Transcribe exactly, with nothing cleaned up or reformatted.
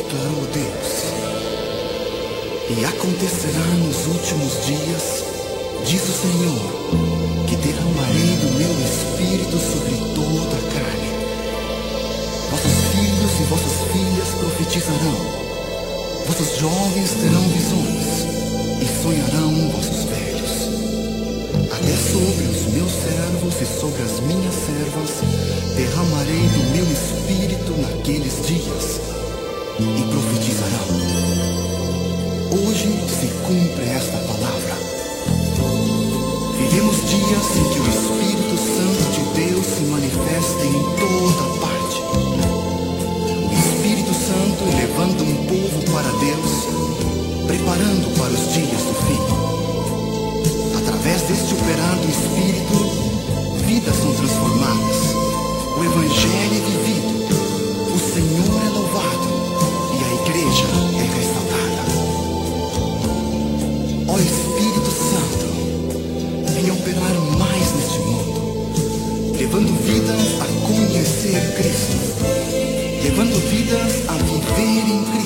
volta, ó Deus. E acontecerá nos últimos dias, diz o Senhor, que derramarei do meu Espírito sobre toda a carne. Vossos filhos e vossas filhas profetizarão. Vossos jovens terão visões e sonharão vossos velhos. Até sobre os meus servos e sobre as minhas servas derramarei do meu Espírito naqueles dias e profetizarão. Hoje se cumpre esta palavra. Vivemos dias em que o Espírito Santo de Deus se manifesta em toda parte. O Espírito Santo levando um povo para Deus, preparando para os dias do fim. Através deste operar do Espírito, vidas são transformadas. O Evangelho é vivido, o Senhor é louvado e a igreja é restaurada. Ó Espírito Santo, venha operar mais neste mundo, levando vidas a conhecer Cristo, levando vidas a viver em Cristo.